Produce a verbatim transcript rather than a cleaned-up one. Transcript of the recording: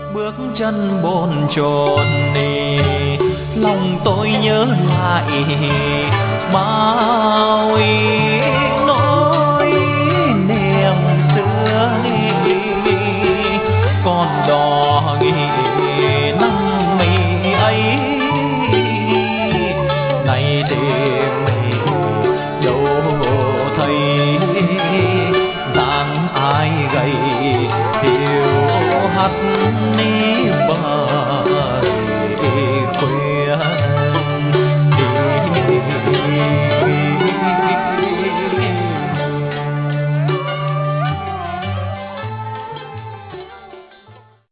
bước chân bồn chồn đi, lòng tôi nhớ lại bao ý nỗi niềm xưa, con đò ghi năm mi ấy nay đêm đâu thấy dáng ai gầy hiu hắt.